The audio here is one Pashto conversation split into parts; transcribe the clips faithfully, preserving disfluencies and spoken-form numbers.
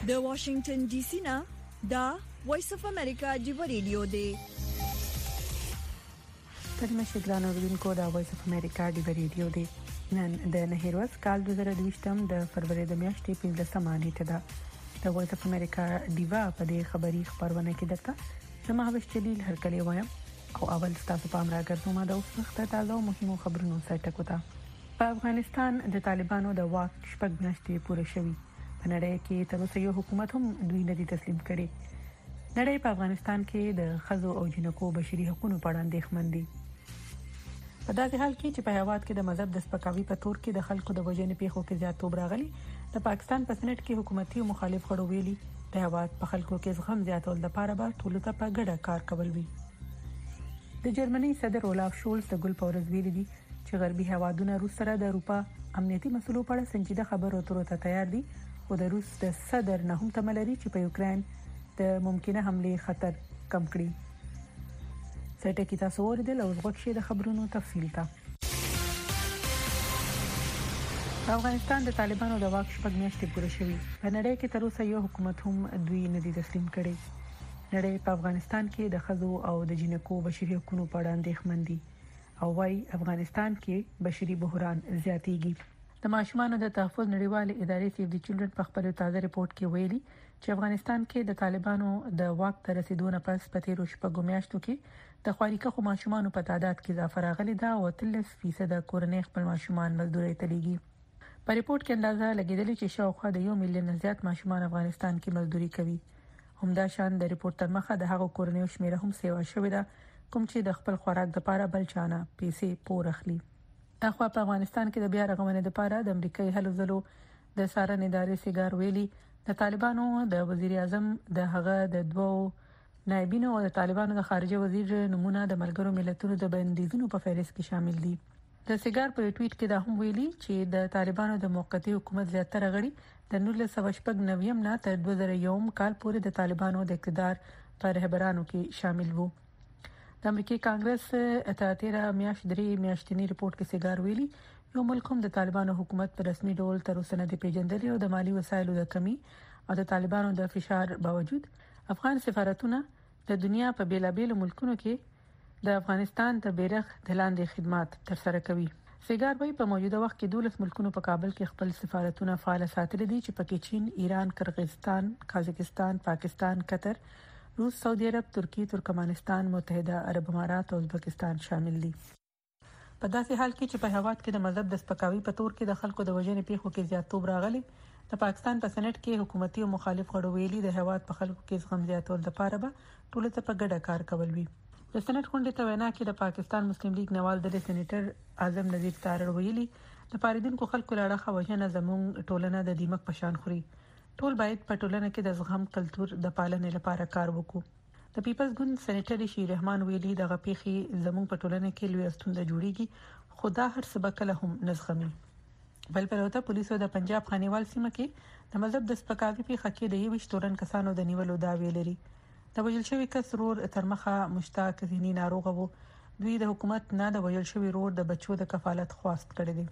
د واشنگټن ډي سي نه دا وایس اف امریکا دی ریډیو دی. ترمه شګران اوریدونکو دا وایس اف امریکا دی ریډیو دی. نن د نهروز کال دوه زره دوه د فروری د میاشتې پنځلسمه نیټه ده. د وایس اف امریکا دیوا په دې خبري خبرونه کې درته زما هوښتلیل هرکلی وایم او اول تاسو په امر راګرځوم د اوس وخت تازه او مهمو خبرونو سره ټکوتا. په افغانستان د طالبانو د واک شپږ میاشتې پوره شوې. په نړۍ کې تر اوسه یو حکومت هم دوی نه دي تسلیم کړي. نړۍ په افغانستان کې د ښځو او جنکو بشري حقوقو په اړه اندېښمن دي. په داسې حال کې چې په هیواد کې د مذهب د سپکاوي په تور کې د خلکو د وژنې پیښو کې زیاتوب راغلی، د پاکستان په سېنات کې حکومتي او مخالف غړو ویلي د هیواد په خلکو کې زغم زیاتول لپاره به ټول ته په ګډه کار کول وي. د جرمني صدر اولاف شولز د ګل پورز ویلي دي چې غربي هیوادونه روس سره د اروپا امنیتي مسلو په اړه سنجیده خبرو اترو ته تیار دي، خو د روس د صدر نه هم تمه لري چې په یوکرين د ممکنه حمله خطر کم کړي. سټه کې تاسو ورته او وګورئ د خبرونو تفصیل ته. افغانستان د طالبانو د واک شپږ میاشتې پوره شوې. په نړۍ کې تر اوسه یو حکومت هم دوی نه دي تسلیم کړي. نړۍ په افغانستان کې د خزو او د جنکو بشري حقوقو په اړه اندېښمن دي او وايي افغانستان کې بشري بحران زیاتېږي. د ماشومانو د تحفظ نړیوال ادارې سیو دی چلډرن په خپل تازه ریپورت کې ویلي چې افغانستان کې د طالبانو د واک تر رسیدو نه پس په تیرو شپږو میاشتو کې د خواريکه ماشومانو په تعداد کې اضافه راغلی دا او اتلس فیصد د کورنۍ خپل ماشومان مزدوري ته لیږي. په ریپورت کې اندازه لګیدلی چې شاوخوا د یو میلیون زیات ماشومان افغانستان کې مزدوري کوي. همدا شان د ریپورت تر مخه د هغو کورنۍ شمیره هم سیوا شوې ده کوم چې د خپل خوراک لپاره بل چانه پیسې پور اخلي. اخوا په افغانستان کې د بیا رغونې لپاره د امریکایي هلو ځلو د سارن ادارې سیګار ویلي د طالبانو د وزیر اعظم د هغه د دوو نائبینو او د طالبانو د خارجه وزیر نمونه د ملګرو ملتونو د بندیزونو په فهرست کې شامل دي. د سیګار په ټویټ کې دا هم ویلي چې د طالبانو د موقتی حکومت زیاتره غړي د نولس سوه شپږ نوي نه تر دوه زره یو کال پورې د طالبانو د اقتدار پر رهبرانو کې شامل وو. د امریکای کانګرس اتاتیره میاشت درې میاشتنی ریپورت کې سیګار ویلي یو ملک هم د طالبانو حکومت په رسمي ډول تر اوسه نه دی پیژندل او د مالی وسایلو د کمی او د طالبانو د فشار باوجود افغان سفارتونه د دنیا په بیلابېلو ملکونو کې د افغانستان د بیرغ د لاندې خدمات ترسره کوي. سیګار وایي په موجوده وخت کې دولس ملکونو په کابل کې خپل سفارتونه فعال ساتلي دي چې پکې چین، ایران، قرغیزستان، قازقستان، پاکستان، قطر، روس، سعودي عرب، ترکی، ترکمنستان، متحده عرب امارات او ازبکستان شامل دي. په داسې حال کې چې په هیواد کې د مذهب د سپکاوي په تور کې د خلکو د وژنې پیښو کې زیاتوب راغلی، د پاکستان په سېنات کې حکومتي او مخالف غړو ویلي د هیواد په خلکو کې زغم زیاتول لپاره به ټول ته په ګډه کار کول وي. د سېنات غونډې ته وینا کې د پاکستان مسلم لیگ نواز د سېنیټر اعظم نذیر تارړ ویلي د پاریدونکو خلکو لړخه وژنه زموږ ټولنه د دیمک پشان خوري. ټول باید په ټولنه کې د زغم کلتور د پالنې لپاره کار وکړو. د پیپلز ګوند سېنیټر شي رحمان ویلي د غپیخي زموږ په ټولنه کې لوی ستونزه جوړیږي خو دا هر څه به کله هم نزغمي. بل پروته پولیسو د پنجاب خانیوال سیمه کې د مذهب د سپکاوي په خکې د یوش تورن کسانو د نیولو داوی لري. د وژل شوی کس رور تر مخه مشتاق ذهني ناروغ وو. دوی د حکومت نه د وژل شوی رور د بچو د کفالت خواست کړی دی.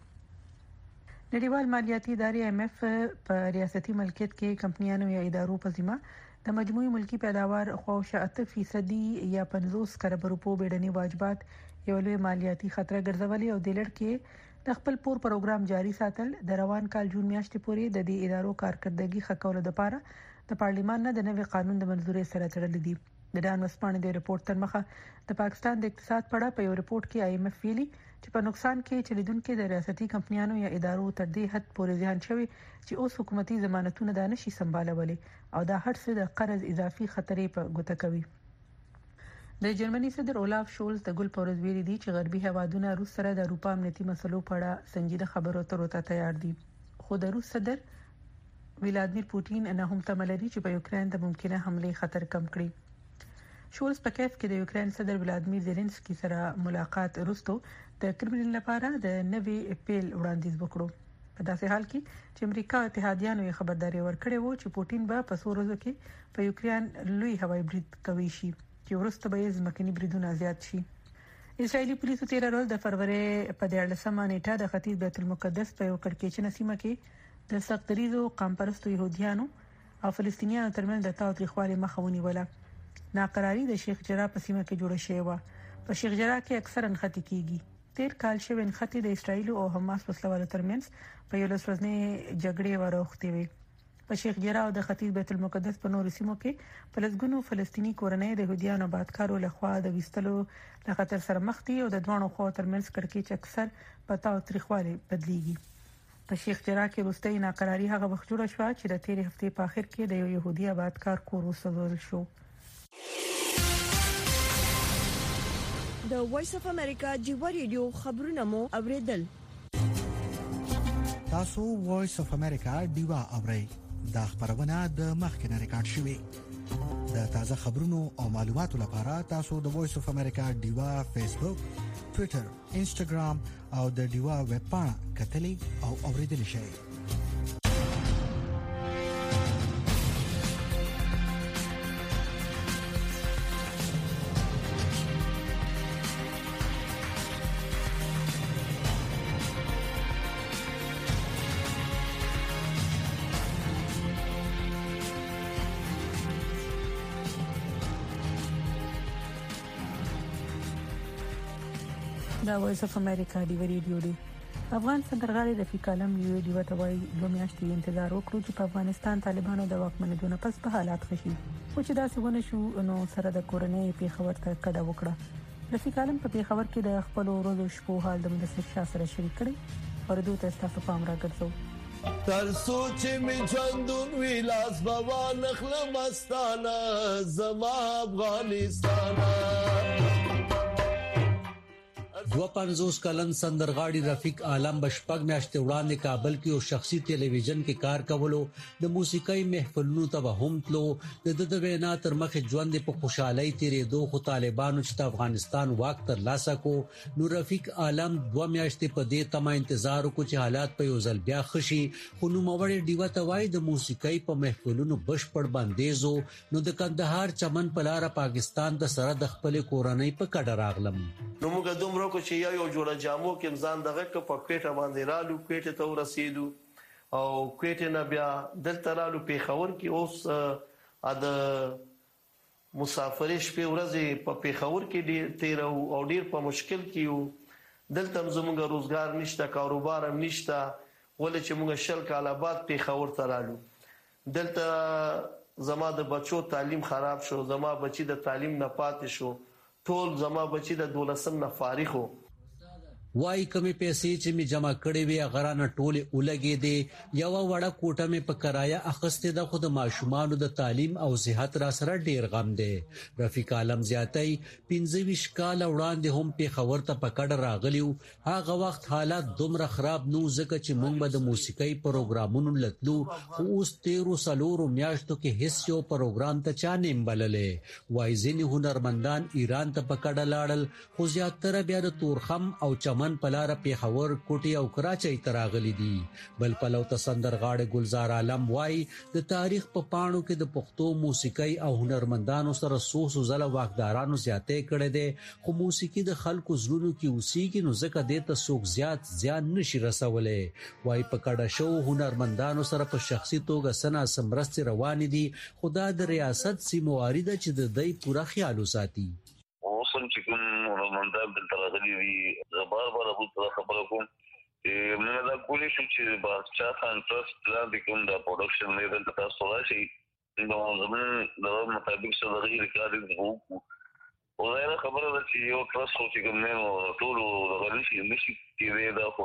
نړیوال مالیاتي ادارې ایم ایف په ریاستي ملکیت کې کمپنیانو یا ادارو په ذمہ د مجموعي ملکی پیداوار خواوشا اته فیصد یا پنځوس کروڑ روپو بیړني واجبات یو لوی مالیاتي خطر ګرځولي او د لړ کې د خپل پور پروګرام جاری ساتل د روان کال جون میاشتې پورې د دې ادارو کارکړدګي خکول لپاره د پارلیمان نه د نوي قانون د منزوري سره تړل دي. د ډان وسپانې د ریپورت تر مخه د پاکستان د اقتصاد په اړه په یو ریپورت کې آی ایم ایف ویلي چې په نقصان کې چلیدونکو د ریاستي کمپنیانو یا ادارو تر دې حد پورې ځان شوی چې اوس حکومتي ضمانتونه د نشي سمبالولي او دا هر څه د قرض اضافي خطرې په ګوته کوي. د جرمني صدر اولاف شولز د ګل پورز ویلي دي چې غربي هیوادونه روس سره د اروپا امنیتي مسلو په اړه سنجیده خبرو اترو ته تیار دي. خو د روس صدر ولادیمیر پوتین نه هم تمه لري چې په یوکرين د ممکنه حمله خطر کم کړي. شولز په کیف کې د یوکرين صدر ولادیمیر زيلنسکي سره ملاقات وروسته د کرملین لپاره د نوي اپیل وړاندیز وکړو. په داسې حال کې چې امریکا اتحادیانو یې خبرداري ورکړې وو چې پوتین به په څو ورځو کې په یوکرين لوی هوایي برید کوي شي چې ورسته به یې ځمکني بریدونه زیات شي. اسرایلی پولیسو تیر ورځ د فروری په دیارلسمه نیټه د ختیځ بیت المقدس په یو کړکېچنه سیمه کې د سختریزو قامپرستو يهوديانو او فلسطینیانو ترمنځ د تاوتریخوالي مخه ونیوله. ناقراری د شیخ جراح په سیمه کې جوړه شوې و. په شیخ جراح کې اکثرا خطي کیږي. تیر کال شوی نختی د اسرایل او حماس وسلوالو ترمنځ په یو لسوځنې جګړې وروختې وي. په شیخ جراح او د ختیځ بیت المقدس په نورو سیمو کې په لږونو فلسطینی کورنۍ د يهودانو آبادکارو لخوا د وستلو له خطر سره مخ دي او د دوه خو ترمنځ کړکېچ اکثر په تاوتریخوالي بدليږي. په شیخ جراح کې وروستۍ ناقراری هغه وخت جوړه شو چې د تیر هفته په اخر کې د یو يهودي آبادکار کور وسوځول شو. د وایس اف امریکا جیوا ریډیو خبرونه مو اوریدل. تاسو وایس اف امریکا دیوا اورئ. دا خبرونه د مخکنه ریکارډ شوې. د تازه خبرونو او معلوماتو لپاره تاسو د وایس اف امریکا دیوا فیسبوک، ټوئیټر، انسټاګرام او د دیوا ویب پاڼه کتلې او اوریدل شئ. دا وایس اف امریکا دی ریډیو دی. افغان سندرغاړي رفیق عالم یو دی وتوي دوه میاشتې انتظار وکړو چې په افغانستان طالبانو د واکمنۍ نه پس په حالات خشي او چې دا څنګه شو نو سره د کورنۍ په خبر ته کډه وکړه. رفیق عالم په خبر کې د خپل ورځو شپو حال د مدثر شاه سره شریک کړي او د دوه تاسو په امر راګرځو. تر سوچ می چندون ویلاس بابا نخل مستانه زما افغانستانه. دو پنځوس کلن سندرغاړي رفیق عالم بشپګ میاشتې وړاندې کابل کې او شخصي ټلویزیون کې کار کولو د موسیقۍ محفلونو ته هم تلو. د د وینا تر مخه ژوند په خوشحالي تیرې دوه خو طالبانو چې افغانستان واک تر لاسه کو نو رفیق عالم دو میاشتې په دې تمه انتظار وکړ چې حالات په یو ځل بیا خشي. خو نو موري دیوه توای د موسیقۍ په محفلونو بشپړ بندیزو نو د کندهار چمن پلاره پاکستان د سره د خپل کورنۍ په کډه راغلم. نو موږ دومره کو چې یو جوړه جامو کې ځان دغه په کوټه باندې رالو کوټه ته ورسېدو او کوټه نه بیا دلته رالو په خبر کې اوس ا د مسافرش په ورځې په پیښور کې ډیر تیر او ډیر په مشکل کې یو. دلته زموږ روزګار نشته، کاروبار هم نشته، ولې چې موږ شل کاله بعد پیښور ته رالو. دلته زما د بچو تعلیم خراب شو، زما بچی د تعلیم نه پاتې شو، ټول زما بچی د دولسم نه فارغ وو. وای کمی پیسې چې می جمع کړې وي غرانه ټوله ولګې دي. یو وړه کوټه می په کرایه اخستې د خود ماشومان د تعلیم او صحت را سره ډیر غم دي. رفیق عالم زیاتای پنځه ویشت کال وړاندې هم په خبر ته پکړ راغلیو. هغه وخت حالات دومره خراب نو ځکه چې موږ به د موسیقۍ پروګرامونو لټلو خو اوس تیرو سلورو میاشتو کې هیڅ یو پروګرام ته چا نیم بللې. وای ځینې هنرمندان ایران ته پکړ لاړل خو زیاتره بیا د تورخم او من پلاره پیښور کوټي او کراچۍ تراغلي دي. بل پلو ته سندرغاړي ګلزار عالم وای د تاریخ په پاڼو کې د پښتو موسیقۍ او هنرمندانو سره سوسو زله واقدارانو زیاتې کړي دي خو موسیقي د خلکو زړونو کې اوسېږي نو ځکه د تاسو زیات ځان نشي رسولې. وای په کډه شو هنرمندانو سره په شخصي توګه سنا سمرست روان دي خدا د ریاست سیمواري د چې د دې پوره خیال وساتي. اوسم چې کوم هنرمندان دلته راغلي وي زبر بار ابو خبره کوم موږ دا کولی شو چې بادشاہ خان ټرست لاندې کوم دا پروډکشن لیول تاسو راشي نو زموږ د مطابق سره غیر ریکارډینګ وکړو. او دا خبره ده چې یو ټرست چې کوم نه ټول غوړي شي نشي کېږي دا خو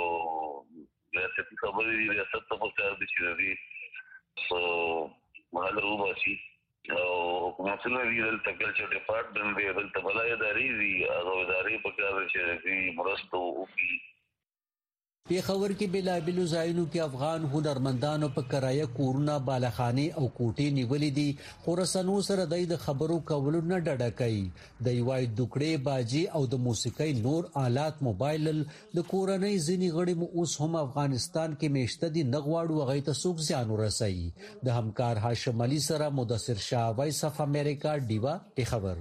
ریاست خبرې ریاست ته پکار دي چې دی سو مهال روباسي او حکومتونه دی دلته کلچر ډپارټمنټ دی دلته بلای ادارې دي هغه ادارې په کار چې دی مرستو وکړي. پیښور کې بلابلو ځایونو کې افغان هنرمندانو په کرایه کورونه بالاخانه او کوټې نیولې دي خو رسنو سره د خبرو کولو نه ډډه کوي. د یوای دوکړې باجی او د موسیقۍ نور آلات موبایل د کورنۍ ځینی غړي مو اوس هم افغانستان کې میشته دي نغواړو غي ته سوق ځان ورسي. د همکار هاشم علي سره مدثر شاه وایس اف امریکا دیوا پیښور.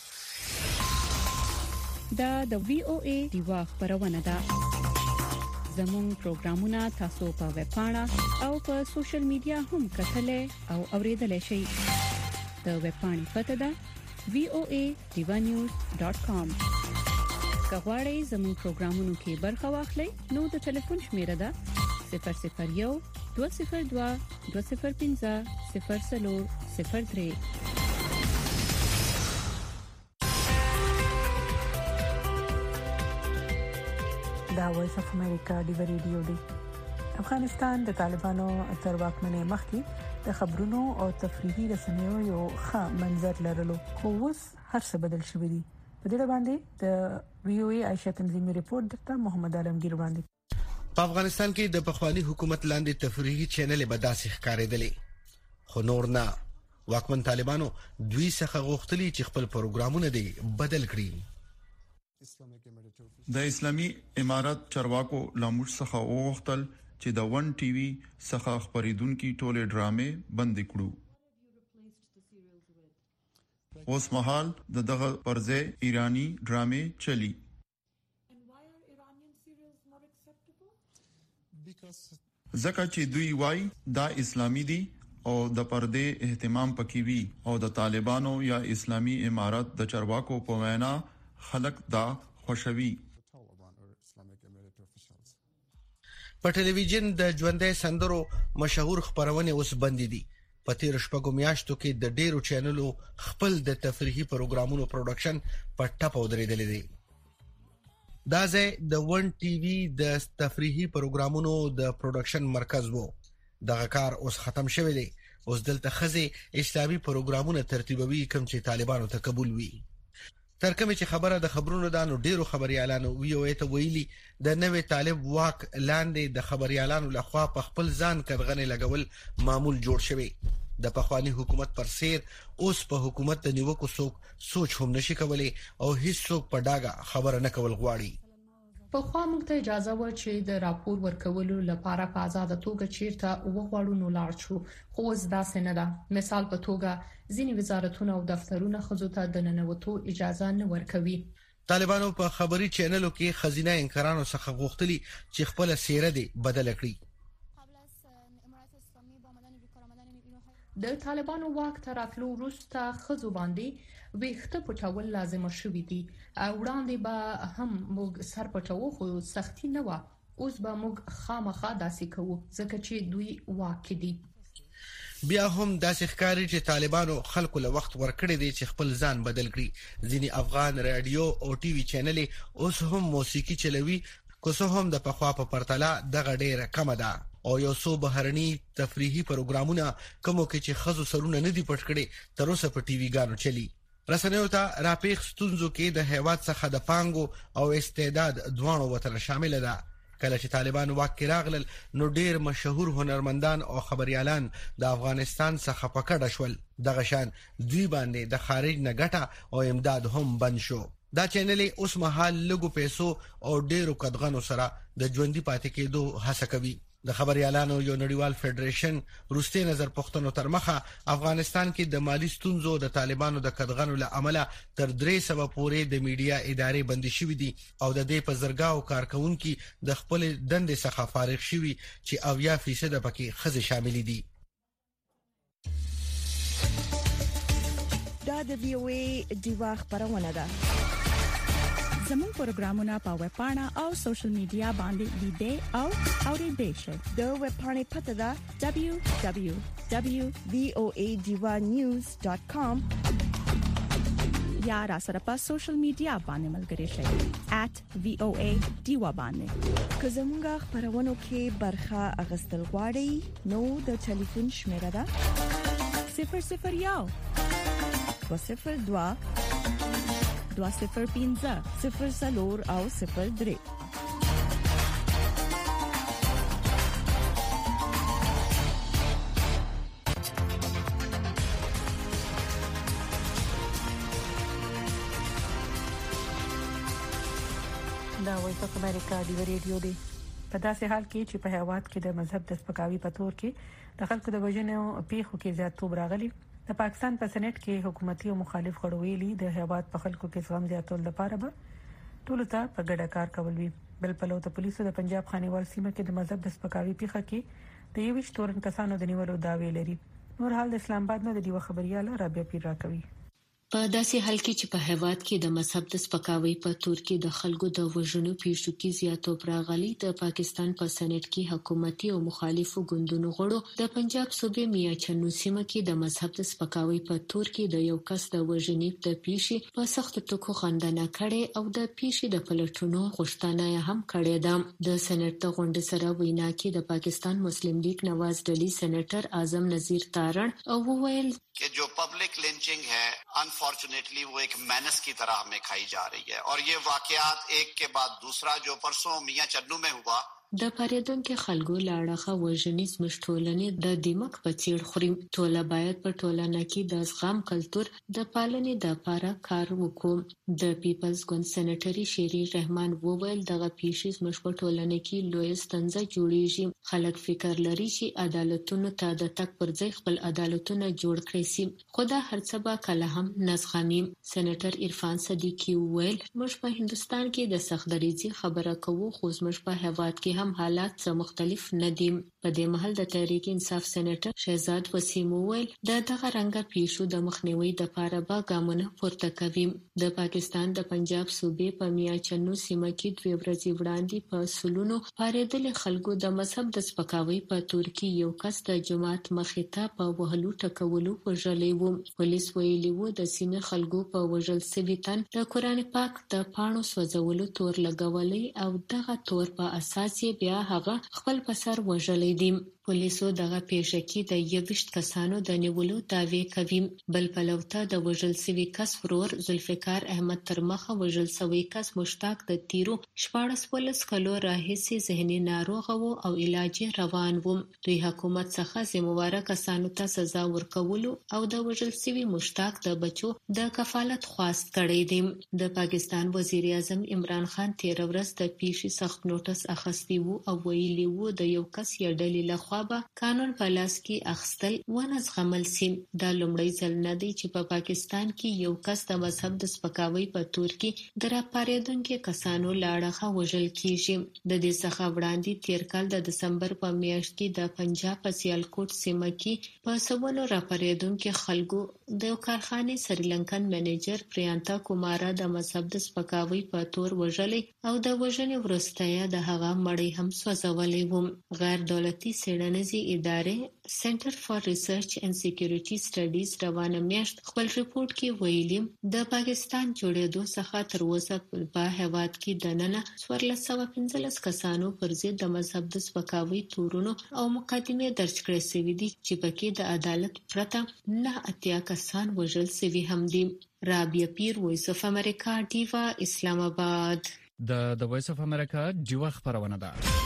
دا د وی او ای دیوا خبرونه ده. زموږ پروګرامونه تاسو په ویب پاڼه او په سوشل میډیا هم کتلای او اوریدلای شئ. د ویب پاڼې پته ده وی او ای ډیوا نیوز ډاټ کام. کغواړئ زموږ پروګرامونو کې برخه واخلئ نو د ټلیفون شمیره ده صفر صفر یو دوه صفر دوه دوه صفر پنځه صفر صفر صفر درې. دا وایس اف امریکا دی ریډیو دی. افغانستان د طالبانو تر واکمنۍ مخکې د خبرونو او تفریحي رسنیو یو ښه منظر لرلو، خو اوس هر څه بدل شوی دی. په دې باندې د وی او ای عائشہ تنظیمي ریپورت درته محمد عالمگیر باندې. په افغانستان کې د پخوانی حکومت لاندې تفریحي چینل به داسې ښکارېدلې، خو نور نه. واکمن طالبانو دوی څخه غوښتلي چې خپل پروګرامونه دی بدل کړي. د اسلامي امارات چارواکو لاموش څخه وغوښتل چې د ون ټي وي څخه خبرېدونکو ټوله ډرامې بند کړو. اوس مهال د دغه پرځه ایرانی ډرامې چلی. ځکه چې دوی وای دا اسلامي دي او د پردې اهتمام پکې وي او د طالبانو یا اسلامي امارات د چارواکو په وینا خلک دا خوشوي. په ټلویزیون د ژوندۍ سندرو مشهور خبرونه اوس بند دي. په تیر شپږو میاشتو کې د ډیرو چینلونو خپل د تفریحي پروګرامونو پروډکشن په ټاپه ودرېدل دي. دا ځای د ون ټي وي د تفریحي پروګرامونو د پروډکشن مرکز وو. دغه کار اوس ختم شوی دی. اوس دلته خزي اسلامي پروګرامونه ترتیبوي کوم چې طالبانو ته قبول وي. تر کومه چې خبره د خبرونو دانو ډیرو خبريالانو وی او ای ته ویلي د نوې طالب واک لاندې د خبريالانو لخوا په خپل ځان کډغنې لګول معمول جوړ شوی. د پخوانی حکومت پر سیر اوس په حکومت د نیوکو څوک سوچ هم نشي کولای او هیڅ څوک په ډاګه خبره نه کول غواړي. په خوا موږ ته اجازه و چې د راپور ورکولو لپاره په آزاد توګه چیرته وغواړو نو لاړ شو، خو اوس داسې نه ده. مثال په توګه ځینې وزارتونه او دفترونه خزو ته د ننوتو اجازه نه ورکوي. طالبانو په خبري چینلو کې خزینه انکارانو څخه غوښتلي چې خپل سیره دې بدل کړي. د طالبانو واک تر راتلو وروسته خزو باندې ویښته پټول لازم شوی دی. وړاندې به هم موږ سر پټو خو سختي نه و. اوس به موږ خامخا داسې کوو ځکه چې دوی واک دي. بیا هم داسې ښکاري چې طالبانو خلکو له وخت ورکړی دی چې خپل ځان بدل کړي. ځینې افغان رادیو او ټي وي چینلې اوس هم موسیقي چلوي، کو څه هم د پخوا په پرتله دغه ډیره کم ده. او یو څو بهرني تفریحي پروګرامونه کومو کې چې خزو سرونه نه دی پټ کړي تر اوسه په ټي وي ګانو چلی. رسنیو ته راپیښ ستونزو کې د هیواد څخه د پانګو او استعداد دوانو وتر شامل ده. کله چې طالبان واک کې راغلل نو ډیر مشهور هنرمندان او خبريالان د افغانستان څخه پکړه شول. دغه شان دوی باندې د خارج نه ګټه او امداد هم بند شو. دا چینلې اوس مهال لګو پیسو او ډیرو قدغنو سره د ژوندۍ پاتې کېدو هڅه کوي. د خبريالانو یو نړیوال فدریشن روسي نظر پښتنو تر مخه افغانستان کې د مالی ستونزو د طالبانو د قدغنو له عمله تر درې سو پورې د میډیا ادارې بندي شوې دي او د دې په زرګاو کارکونکو د خپل دندې څخه فارغ شوي چې اویا فیصد پکې خزې شامل دي. دا د وی او ای دیوا خبرونه ده. زموږ پروګرامونه په ویب پاڼه او سوشل میډیا باندې لیدئ او اوریدئ شئ. د ویب پاڼې پته ده دبليو دبليو دبليو وی او ای ډیوا نیوز ډاټ کام یا را سره په سوشل میډیا باندې ملګری شئ at وی او ای ډیوا باندې. که زموږ خبرونو کې برخه اغستل غواړئ نو د ټلیفون شمیره ده صفر صفر یو دوه صفر دوه دوه صفر پنځه صفر صفر او صفر درې. دا وایي په امریکا دی ریډیو دی. په داسې حال کې چې په هیواد کې د مذهب د سپکاوي په تور کې د خلکو د وژنې پیښو کې زیاتوب راغلی، د پاکستان په سېنات کې حکومتي او مخالف غړو ویلي د هیواد په خلکو کې زغم زیاتول لپاره به ټول ته په ګډه کار کول وي. بل په لوته پولیسو د پنجاب خانیوال سیمه کې د مذهب د سپکاوي پیښه کې د یوش تورن کسانو د نیولو داوی لري. نور حال د اسلام آباد نه د دیو خبرياله رابعه پیر راکوي. په داسې حال کې چې په هیواد کې د مذهب د سپکاوي په تور کې د خلکو د وژنو پیښو کې زیاتوب راغلی، د پاکستان په سېنات کې حکومتي او مخالفو ګوندونو غړو د پنجاب صوبې میاچنو سیمه کې د مذهب د سپکاوي په تور کې د یو کس د وژنې د پیښې په سخت ټکو خندنه کړي او د پیښې د پلټونو غوښتنه هم کړې ده. د سېنات ته غونډه سره وینا کې د پاکستان مسلم لیگ نواز ډلې سېنیټر اعظم نذیر تارڼ او وویل कि जो public lynching है अनफॉर्चुनेटली वो एक मेनस की तरह हमें खाई जा रही है और ये वाकयात एक के बाद दूसरा जो परसों मियां चन्नू में हुआ د پاریدونکو خلکو لاړه وژنیز مشټولنې د دیمک په چیر خوري. ټوله باید په ټولنه کې د زغم کلچر د پالنې د لپاره کار وکړو. د پیپلز ګوند سېنیټري شيري رحمان وویل دغه پیښې زموږ په ټولنه کې لوی ستونزه جوړیږي. خلک فکر لري چې عدالتونو ته د تک پر ځای خپل عدالتونه جوړ کړي سي، خو دا هرڅه به کله هم نزغمي. سېنیټر عرفان صدیقی وویل موږ په هندستان کې د سختدریځي خبره کوو، خو زموږ په هیواد کې هم حالات څه مختلف نه دي. په دې محل د تحریک انصاف سېنیټر شهزاد وسیم وویل د دغه رنګه پیښو د مخنیوي لپاره به ګامونه پورته کوي. د پاکستان د پنجاب صوبې په میاچنو سیمه کې دوه ورځې وړاندې په سلونو پاریدل خلکو د مذهب د سپکاوي په تور کې یو کس د جماعت مخې ته په وهلو ټکولو وژلی و. پولیس ویلي و د سیمې خلکو په وژل سوي تن د قرآن پاک د پاڼو سوځولو تور لګولي او دغه تور په اساس بیا هغه خپل پسر وژلی دي. پولیسو دغه پیښه کې د یوشت کسانو د نیولو داوی کوي. بل پلوته د وژل سوي کس ورور ذوالفقار احمد ترمخه وژل سوي کس مشتاق د تیرو شپاړس ولس کلو راهیسې ذهني ناروغ وو او علاج روان وو. دوی حکومت څخه ذمہواره کسانو ته سزا ورکولو او د وژل سوي مشتاق د بچو د کفالت خواست کړی دی. د پاکستان وزیر اعظم عمران خان تیر ورځ د پیښې سخت نوټس اخیستی وو او ویلي وو د یو کس یا ډلې لخوا به قانون په لاس کې اخیستل ونه زغمل سي. دا لومړی ځل نه دی چې په پاکستان کې یو کس د مذهب د سپکاوي په تور کې د راپاریدونکو کسانو لاړه وژل کیږي. د دې څخه وړاندې تیر کال د دسمبر په میاشت کې د پنجاب په سیالکوټ سیمه کې په سبونو راپاریدونکو خلکو د کارخانې سریلانکن منیجر پریانتا کومارا د مذهب د سپکاوي په تور وژلې او د وژنې وروسته د هغه مړی هم سوځولې و. غیر دولتي څېړنیزې ادارې سنټر فار ریسرچ اینڈ سکیورټي سټډیز روانه میاشت خپل ریپورت کې ویلي د پاکستان جوړېدو څخه تر اوسه په هیواد کې دننه څوارلس سوه پنځلس کسانو پر ضد د مذهب د سپکاوي تورونو او مقدمې درج کړې شوې دي چې پکې د عدالت پرته نه اتیا کسان وژل شوي هم دي. رابعه پیر، وایس اف امریکا، ډیوا، اسلام آباد. د د وایس اف امریکا ډیوا خبرونه ده.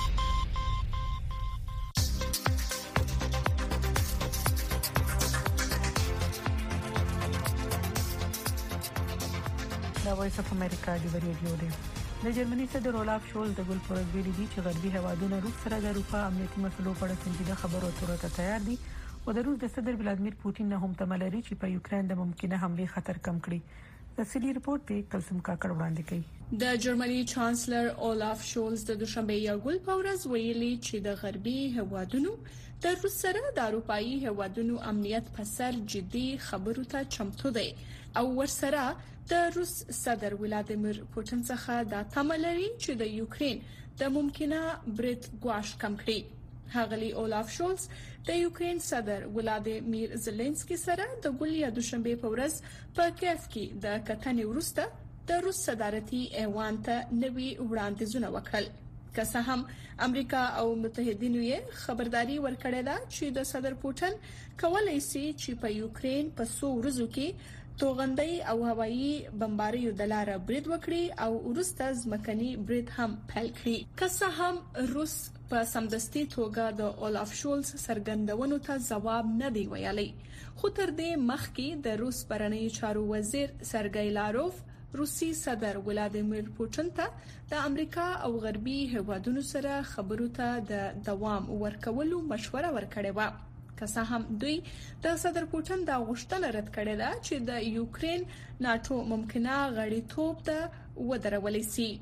د وایس اف امریکا د ریډیو دی. د جرمني صدر اولاف شولز د ګل پر ویلي دي چې غربي هوادونه روس سره د اروپا امنیتي مسلو په اړه سنجیده خبرو اترو ته تیار دي او د روس د صدر ولادمیر پوتین نه هم تمه لري چې په یوکرين د ممکنه حمله خطر کم کړي. تفصیلی رپورت په کلسم کاکړ وړاندې کړي. د جرمني چانسلر اولاف شولز د دوشنبه یو په ورځ ویلي چې د غربي هوادونو د روس سره د اروپאי هوادونو امنیت په سر جدي خبرو ته چمتو دي او ورسره د روس صدر ولادمیر پوتین څخه د تمه لري چې د یوکرين د ممکنه برید ګواښ کم کړي. هغلی اولاف شولز د یوکرين صدر ولادیمیر زيلنسکي سره د ګل یا دوشنبه په ورځ په کیف کې د کتنې وروسته د روس صدارتي ایوان ته نوي وړاندیزونه وکړل. که څه هم امریکا او متحدینو یې خبرداري ورکړې ده چې د صدر پوتین کولای شي چې په یوکرين په څو ورځو کې توغندۍ او هوایي بمباریو د لارې برید وکړي او وروسته ځمکني برید هم پیل کړي. که څه هم روس په سمدستي توګه د اولاف شولز سرګندونو ته ځواب نه دی ویلي، خو تر دې مخکې د روس بهرنیو چارو وزیر سرګی لاروف روسي صدر ولادیمیر پوتین ته د امریکا او غربي هوادونو سره خبرو ته د دوام ورکولو مشوره ورکړې و. که څه هم دوی د صدر پوتین د غوښتنه رد کړې ده چې د یوکرين ناتو ممکنه غړیتوب ته ودرولې شي.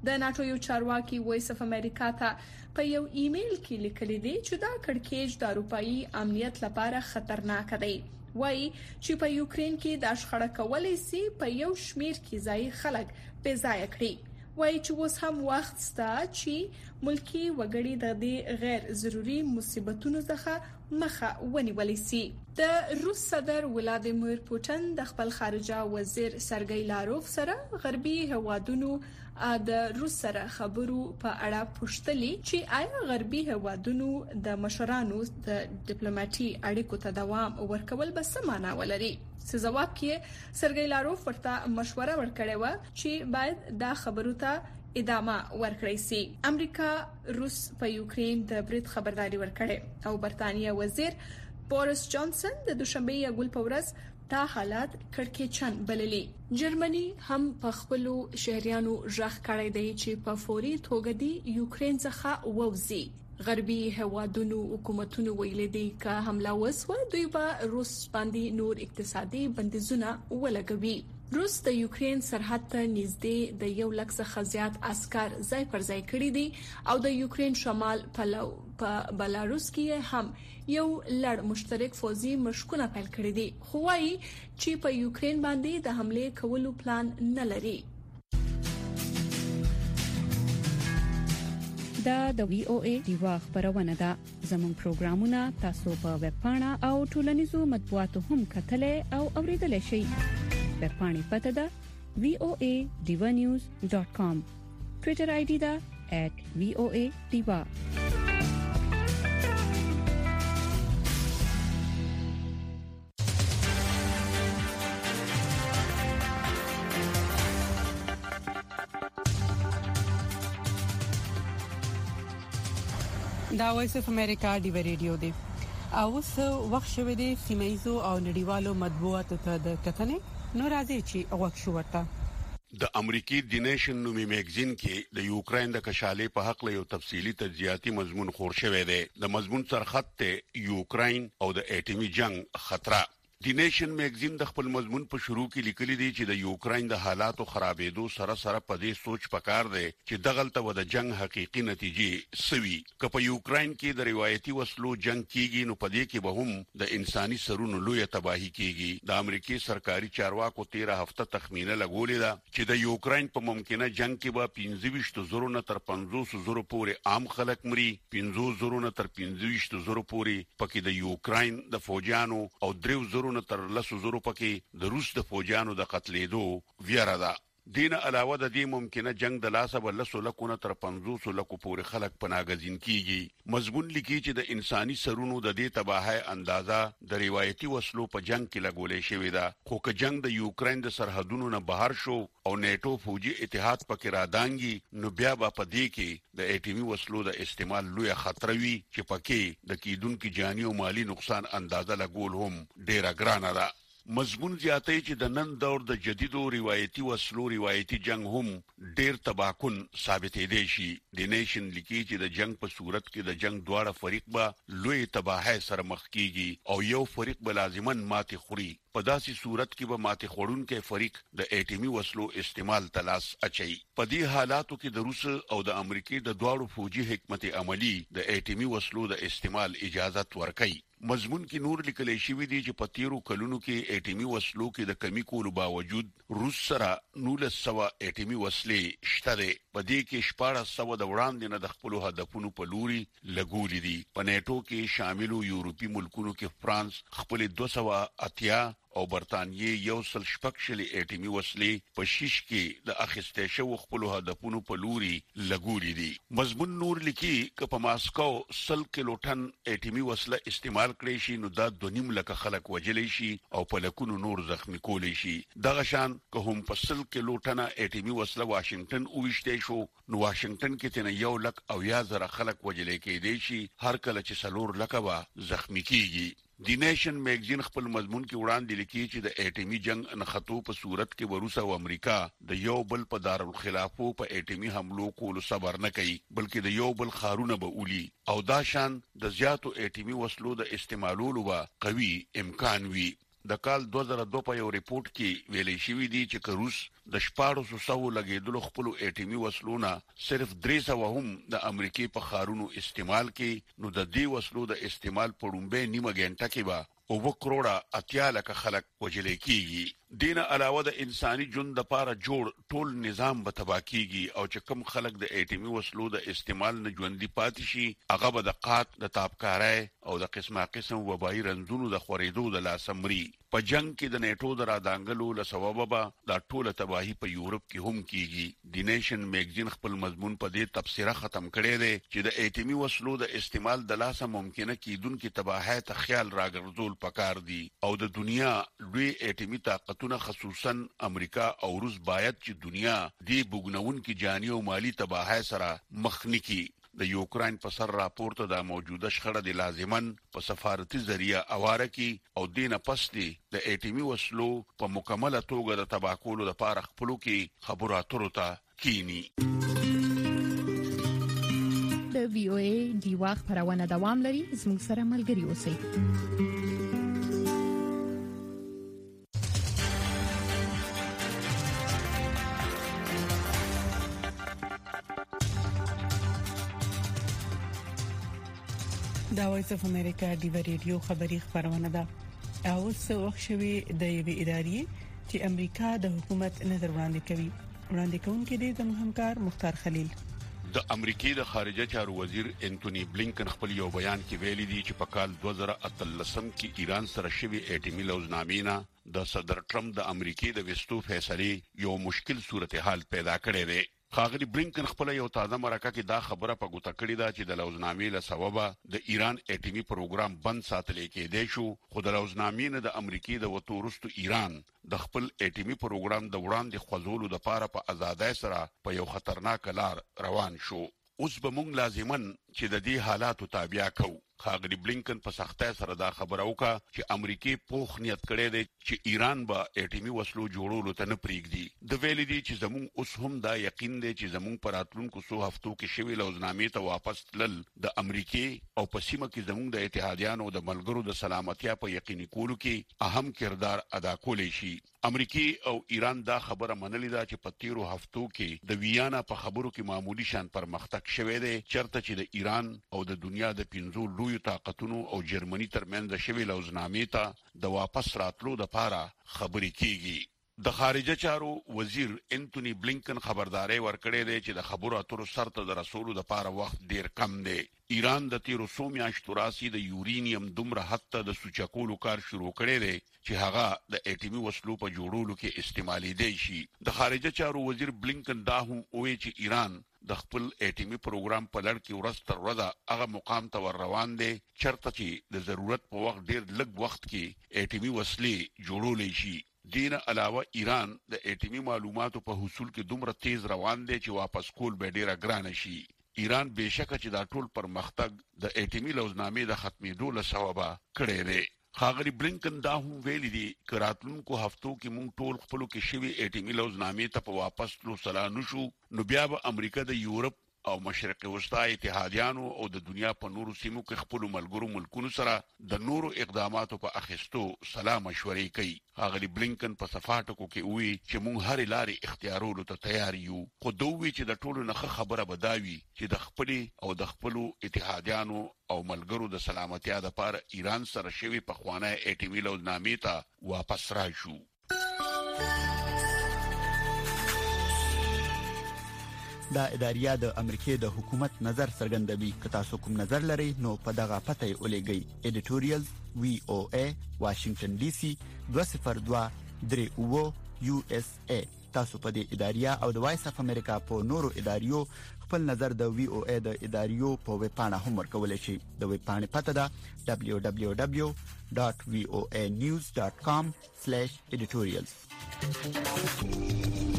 د ناتو یو چارواکي وایس اف امریکا ته په یو ایمیل کې لیکلي دي چې دا کړکېچ د اروپאי امنیت لپاره خطرناک دی. وایي چې په یوکرين کې د شخړه کولای شي په یو شمیر کې ځای خلک بې ځای کړي. وایي چې اوس هم وخت شته چې ملکی وګړي د دې غیر ضروري مصیبتونو څخه مخه ونیول شي. د روس صدر ولادیمیر پوتین د خپل خارجه وزیر سرګی لاروف سره غربي هوادونو د روس سره خبرو په اړه پوښتلي چې آیا غربي هوادونو د مشرانو د ډیپلوماټي اړیکو ته دوام ورکول به څه معنا ولري. سزاواب کې سرګی لاروف ورته مشوره ورکړې و چې باید دا خبرو ته ادامه ورکړی شي. امریکا روس په یوکرين د برید خبرداري ورکړې او برتانیې وزیر بوریس جانسن د دوشنبه یو په ورځ دا حالات کړکېچن بللي. جرمني هم په خپل شهريانو ژغ کړی دی چې په فوري توګه دی یوکرين څخه ووزي. غربي هوادونو حکومتونو ویلي دي چې حمله وسوه دوی به روس باندې نور اقتصادي بندیزونه ولګوي. روس د یوکرين سرحد ته نږدې د یو لک څخه زیات عسكر ځای پر ځای کړي دي او د یوکرين شمال په بلاروس کې هم یو لړ مشترک فوزي مشکونه پیل کړي دي. خو وايي چې په یوکرين باندې د حمله کولو پلان نه لري. دا د وی او ای دیوا خبرونه ده. زموږ پروګرامونه تاسو په ویب پاڼه او ټولنیزو مطبوعاتو هم کتلې او اوریدلای شئ. ویب پاڼې پته ده وی او ای دیوا نیوز ډاٹ کام. ټوئیټر آی ډي ده ایٹ وی او ای دیوا. دا وایس اف امریکا ډیو ریډیو دی او څو وخت شوه دی سیمایزو او نړیوالو مطبوعاتو ته د کتنې نو راځي چې وخت شو ورته د امریکای دی نیشن نومي میگزین کې د یوکرين د کشالې په حق له یو تفصيلي تجزیاتي مضمون خور شوی دی. د مضمون سرخط ته یوکرين او د اټومي جنگ خطر. دی نیشن میگزین د خپل مضمون په شروع کې لیکلي دي چې د یوکرين د حالاتو خرابېدو سره سره په دې سوچ پکار دی چې دغلته و د جنگ حقيقي نتیجې سوي. که په یوکرين کې د روایتي وسلو جنگ کیږي نو په دې کې به هم د انساني سرونو لوی تباہي کیږي. د امریکای سرکاري چارواکو تیره هفته تخمینه لګولې ده چې د یوکرين په ممکنه جنگ کې به پنځه ویشت زره نه تر پنځوس زره پورې عام خلک مري. پنځوس زره نه تر پنځه ویشت زره پورې پکې د یوکرين د فوجانو او درو زره تر لسو زرو پکې د روس د فوجانو د قتلېدو ویره ده. دین علاوه د دې ممکنه جنگ د لاسه بلسو لکونه تر پنځوس لکو پورې خلک پناګزین کیږي. مضمون لیکي چې د انساني سرونو د دې تباہي اندازا د روایتي وسلو په جنگ کې لګولې شوې ده. خو که جنگ د یوکرين د سرحدونو نه بهر شو او نیټو فوجي اتحاد پکې رادانګي نو بیا به په دې کې د اټومي وسلو د استعمال لوی خطر وي چې پکې د کیدونکو جاني او مالی نقصان اندازه لګول هم ډیره ګرانه ده. مضمون زیاتې چې د نن دور د جديدو روایتي وسلو روایتي جنگ هم ډیر تباکن ثابتې دي شي. د نیشن لیکي چې د جنگ په صورت کې د جنگ دواړه فریق به لوی تباہي سره مخ کیږي او یو فریق به لازمن ماتې خوري. په داسې صورت کې به ماتې خورونکو فریق د اټومي وسلو استعمال تلاش اچي. په دې حالاتو کې د روس او د امریکای د دواړو فوجي حکمت عملی د اټومي وسلو د استعمال اجازه ورکړي. مضمون کې نور لیکل شوی دی چې په تیرو کلونو کې اټومي وسلو کې د کمی کولو باوجود روس سره نولس سوه اټومي وسلې شته دي. په دې کې شپږ سوه د وړاندې نه د خپل هدفونو په لوري لګولې دي. په نیټو کې شاملو یورپی ملکونو کې فرانس خپل دوه سوه اتیا او برتانیې یو سل شپږ شلي اټومي وسلې په شیش کې د اخیسته شو خپل هدفونو په لوري لګولې دي. مضمون نور لیکي چې په ماسکو سل کیلو ټن اټومي وسله استعمال کړی شي نو دا د نیم لک خلک وجلې شي او په لکونو نور زخمی کولې شي. دغه شان که هم په سل کیلو ټن اټومي وسله واشنگټن اوښته شو نو واشنگټن کې تنه یو لک او یا زره خلک وجلې کېدي شي. هر کله چې سلور لک وا زخمی کیږي. دی نیشن میگزین خپل مضمون کې وړاندې لیکي چې د اټومي جنگ نخطو په صورت کې روس او امریکا د یو بل په دارالخلافو په اټومي حملو کولو صبر نه کوي بلکې د یو بل خارونه به اولي او دا شان د زیاتو اټومي وسلو د استعمالولو به قوي امکان وي. د کال دوه زره دوه په یو ریپورت کې ویلي شوی دی چې روس د شپږ سوه لګیدلو خپل اټومي وسلونه صرف درې سوه هم د امریکای په خارونو استعمال کړي، نو د دې وسلو د استعمال په لومبه نیمه غنټه کې به او وکروړه اتیا لکه خلک وجلې کیږي. دین علاوه د انساني ژوند لپاره جوړ ټول نظام به تباہ کیږي او چې کم خلک د اټومي وسلو د استعمال نه ژوندۍ پاتې شي هغه به د قات د تابکارۍ او د قسمه قسم وبایي رنځونو د خورېدو د لاسمري. په جنگ کې د نیټو د رادانګلو له سبب به دا ټوله تباہي په یورپ کې هم کیږي. دی نیشن میگزین خپل مضمون په دې تبصره ختم کړی دی چې د اټومي وسلو د استعمال د لاسه ممکنه کیدونکو تباہي ته خیال راګرځول پکار دي او د دنیا لوی اټومي طاقتونه خصوصا امریکا او روس باید چې دنیا دی بوګنون کې جاني او مالی تباہي سره مخ نکي. د یوکرين په سر راپورته د موجوده شخړه د لازمن په سفارتي ذریعہ اواره کی او دینه پس دی د اټومي وسلو په مکمله توګه د تباکولو لپاره خپلو کې خبرو اترو ته کینی. د وی او ای دی واخ پرونه دوام لري، زموږ سره ملګری اوسئ. دا وایس اف امریکا ډیو ریډیو خبری خبرونه ده. او څو وخت شوی د یوې ادارې چې امریکا د حکومت نظر وړاندې کوي. وړاندې کوونکې دی زموږ همکار مختار خلیل. د امریکای د خارجه چارو وزیر انټونی بلینکن خپل یو بیان کې ویلي دی چې په کال دوه زره اتلسم کې ایران سره شوی اټومي لوزنامې د صدر ټرمپ د امریکای د وستو فیصله یو مشکل صورتحال پیدا کړی دی. خاغلی بلینکن خپل یو تازه مرکه کې دا خبره په ګوته کړې ده چې د لوزنامې له سبب د ایران اټومي پروګرام بند ساتل کېدی شو، خو د لوزنامې نه د امریکای د وتورستو ایران د خپل اټومي پروګرام د وړاندې خوځولو لپاره په آزادۍ سره په یو خطرناک لار روان شو. اوس به موږ لازمن چې د دې حالاتو تابع کوو. خاغلی بلینکن په سختۍ سره دا خبره وکړه چې امریکای پوخ نیت کړی دی چې ایران به اټومي وسلو جوړولو ته نه پریږدي. د ویلي دی چې زموږ اوس هم دا یقین دی چې زموږ پر راتلونکو څو هفتو کې شوی لوزنامې ته واپس تلل د امریکای او په سیمه کې زموږ د اتحادیانو د ملګرو د سلامتیا په یقیني کولو کې اهم کردار ادا کولی شي. امریکای او ایران دا خبره منلې ده چې په تیرو هفتو کې د ویانا په خبرو کې معمولی شان پرمختګ شوی دی، چرته چې د ایران او د دنیا د پنځو لوی طاقتونو او جرمني ترمنځ شوی لوزنامې ته د واپس راتلو لپاره خبرې کیږي. د خارجه چارو وزیر انټونی بلینکن خبرداري ورکړې ده چې د خبرو اترو سرته د رسولو لپاره وخت ډیر کم دی. ایران د تیرو څو میاشتو راسي د یورینیم دومره حد ته د سوچکولو کار شروع کړی دی چې هغه د اټومي وسلو په جوړولو کې استعمالي دی شي. د خارجه چارو وزیر بلینکن دا هم وایي چې ایران د خپل اټومي پروګرام په لړ کې ورځ تر ورځې هغه مقام ته ور روان دی چرته چې د ضرورت په وخت ډیر لږ وخت کې اټومي وسلې جوړولې شي. دین علاوه ایران د اټومي معلوماتو په حصول کې دومره تیز روان دی چې واپس کول به ډیره ګرانه شي. ایران بهشکه چې دا ټول پرمختګ د اټومي لوزنامې د ختمېدو له سببه کړی دی. خاغلی بلینکن دا هم ویلي دی چې راتلونکو هفتو کې مونږ ټول خپلو کې شوی اټومي لوزنامې ته په واپس تلو سلا نشو، نو بیا به امریکا د یورپ او مشرق وسطا اتحادیانو او د دنیا په نورو سیمو کې خپل ملګرو ملکونو سره د نورو اقداماتو په اخیستو سلا مشورې کوي. هغه بلینکن په صفاتو کې وی چې مونږ هر لارې اختیارولو ته تیار یو، خو دوی چې د ټولو نه خبره بداوي چې د خپل او د خپل اتحادیانو او ملګرو د سلامتیا لپاره ایران سره شوی په خوانه اټومي لوزنامې ته واپس راشو. دا اداریا د امریکای د حکومت نظر څرګندوي. که تاسو کوم نظر لرئ نو په دغه پته یې ولېږئ. ایډیټوریال وی او ای واشنگټن ډي سي دوه صفر دوه درې اوه یو اس ای. تاسو په دې اداریا او د وایس اف امریکا په نورو اداریو خپل نظر د وی او ای د اداریو په ویب پاڼه هم ورکولای شئ. د ویب پاڼې پته ده دبليو دبليو دبليو ډاټ وی او ای نیوز ډاټ کام سلیش ایډیټوریالز.